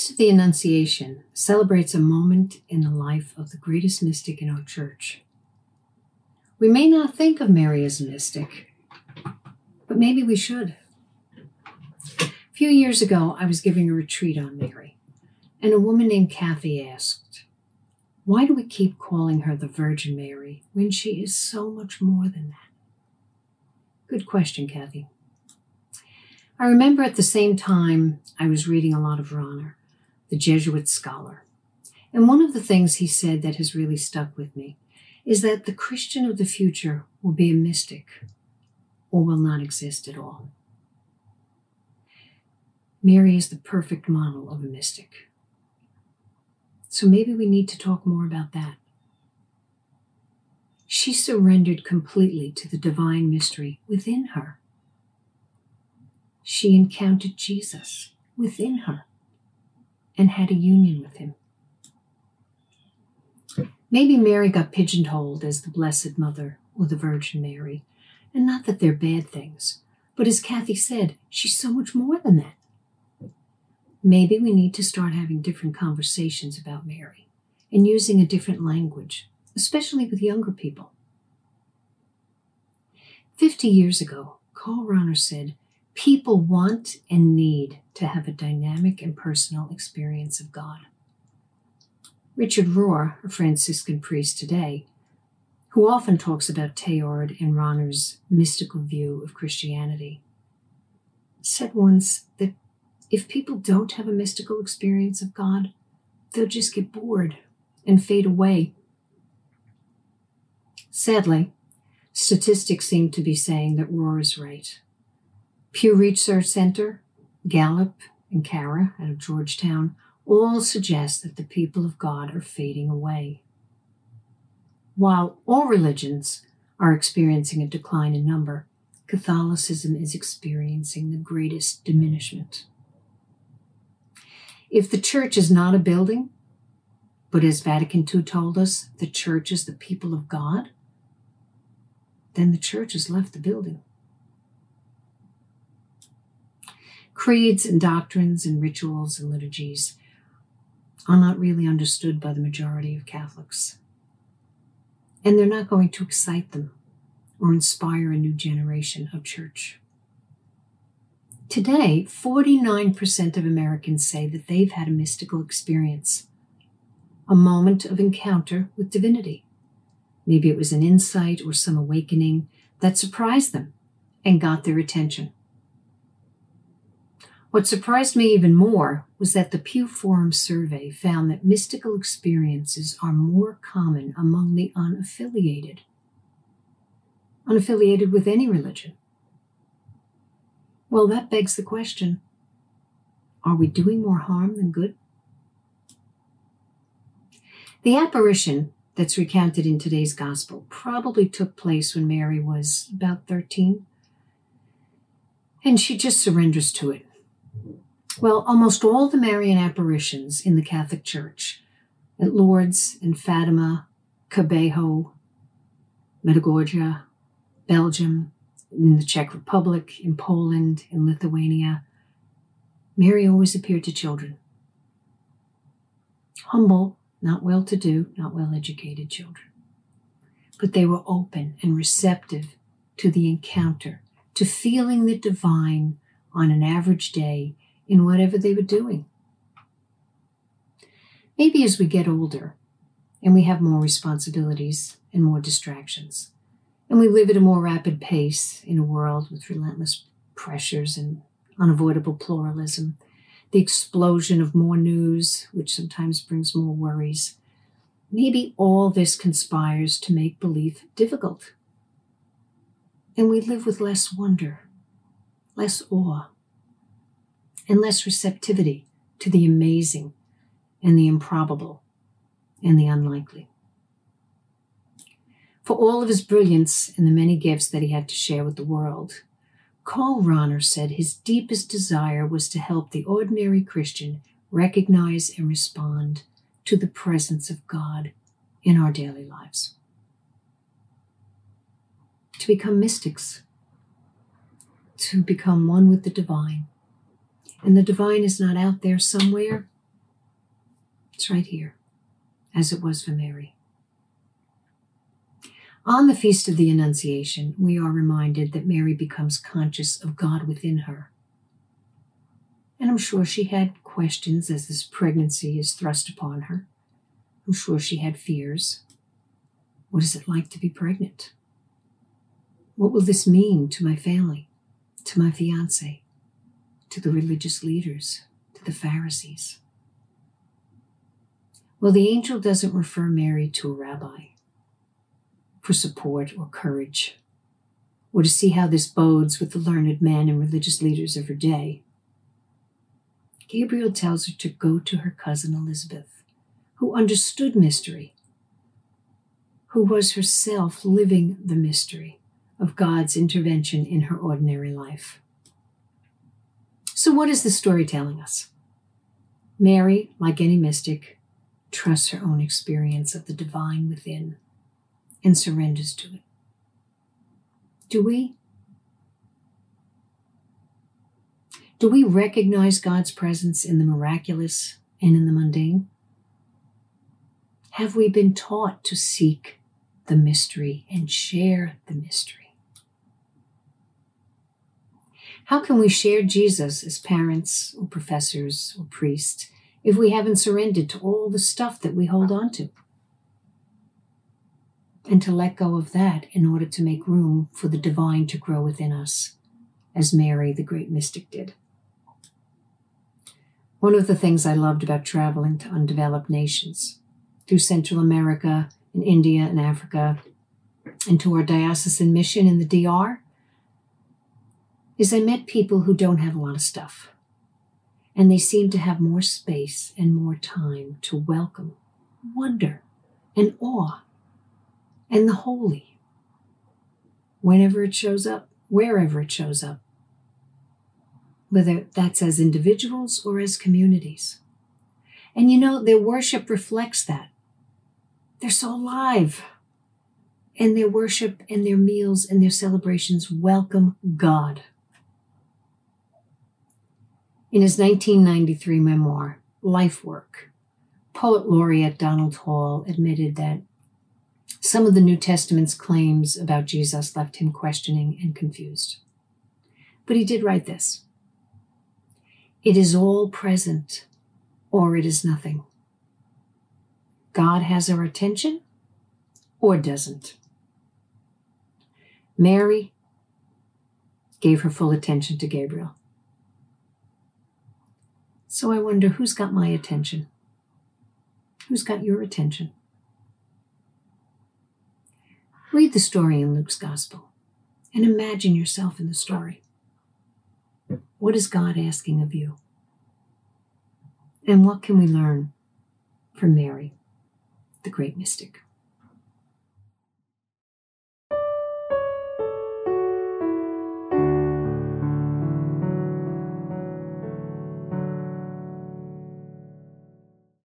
Feast of the Annunciation celebrates a moment in the life of the greatest mystic in our church. We may not think of Mary as a mystic, but maybe we should. A few years ago, I was giving a retreat on Mary, and a woman named Kathy asked, "Why do we keep calling her the Virgin Mary when she is so much more than that?" Good question, Kathy. I remember at the same time I was reading a lot of Rahner, the Jesuit scholar. And one of the things he said that has really stuck with me is that the Christian of the future will be a mystic or will not exist at all. Mary is the perfect model of a mystic. So maybe we need to talk more about that. She surrendered completely to the divine mystery within her. She encountered Jesus within her and had a union with him. Maybe Mary got pigeonholed as the Blessed Mother or the Virgin Mary, and not that they're bad things, but as Kathy said, she's so much more than that. Maybe we need to start having different conversations about Mary and using a different language, especially with younger people. 50 years ago, Karl Rahner said, "People want and need to have a dynamic and personal experience of God." Richard Rohr, a Franciscan priest today, who often talks about Teilhard and Rahner's mystical view of Christianity, said once that if people don't have a mystical experience of God, they'll just get bored and fade away. Sadly, statistics seem to be saying that Rohr is right. Pew Research Center, Gallup, and Cara out of Georgetown all suggest that the people of God are fading away. While all religions are experiencing a decline in number, Catholicism is experiencing the greatest diminishment. If the church is not a building, but as Vatican II told us, the church is the people of God, then the church has left the building. Creeds and doctrines and rituals and liturgies are not really understood by the majority of Catholics. And they're not going to excite them or inspire a new generation of church. Today, 49% of Americans say that they've had a mystical experience, a moment of encounter with divinity. Maybe it was an insight or some awakening that surprised them and got their attention. What surprised me even more was that the Pew Forum survey found that mystical experiences are more common among the unaffiliated with any religion. Well, that begs the question, are we doing more harm than good? The apparition that's recounted in today's gospel probably took place when Mary was about 13, and she just surrenders to it. Well, almost all the Marian apparitions in the Catholic Church, at Lourdes and Fatima, Kibeho, Medjugorje, Belgium, in the Czech Republic, in Poland, in Lithuania, Mary always appeared to children. Humble, not well-to-do, not well-educated children. But they were open and receptive to the encounter, to feeling the divine on an average day in whatever they were doing. Maybe as we get older and we have more responsibilities and more distractions, and we live at a more rapid pace in a world with relentless pressures and unavoidable pluralism, the explosion of more news, which sometimes brings more worries, maybe all this conspires to make belief difficult. And we live with less wonder, less awe, and less receptivity to the amazing and the improbable and the unlikely. For all of his brilliance and the many gifts that he had to share with the world, Karl Rahner said his deepest desire was to help the ordinary Christian recognize and respond to the presence of God in our daily lives. To become mystics, to become one with the divine. And the divine is not out there somewhere, It's right here, as it was for Mary. On the Feast of the Annunciation, we are reminded that Mary becomes conscious of God within her. And I'm sure she had questions as this pregnancy is thrust upon her. I'm sure she had fears. What is it like to be pregnant? What will this mean to my family, to my fiancé, to the religious leaders, to the Pharisees? Well, the angel doesn't refer Mary to a rabbi for support or courage, or to see how this bodes with the learned men and religious leaders of her day. Gabriel tells her to go to her cousin Elizabeth, who understood mystery, who was herself living the mystery of God's intervention in her ordinary life. So what is the story telling us? Mary, like any mystic, trusts her own experience of the divine within and surrenders to it. Do we? Do we recognize God's presence in the miraculous and in the mundane? Have we been taught to seek the mystery and share the mystery? How can we share Jesus as parents or professors or priests if we haven't surrendered to all the stuff that we hold on to? And to let go of that in order to make room for the divine to grow within us, as Mary, the great mystic, did. One of the things I loved about traveling to undeveloped nations, through Central America and India and Africa, and to our diocesan mission in the DR, is I met people who don't have a lot of stuff, and they seem to have more space and more time to welcome wonder and awe and the holy, whenever it shows up, wherever it shows up, whether that's as individuals or as communities. And you know, their worship reflects that. They're so alive. And their worship and their meals and their celebrations welcome God. In his 1993 memoir, Life Work, poet laureate Donald Hall admitted that some of the New Testament's claims about Jesus left him questioning and confused. But he did write this: "It is all present, or it is nothing. God has our attention, or doesn't." Mary gave her full attention to Gabriel. So I wonder, who's got my attention? Who's got your attention? Read the story in Luke's Gospel and imagine yourself in the story. What is God asking of you? And what can we learn from Mary, the great mystic?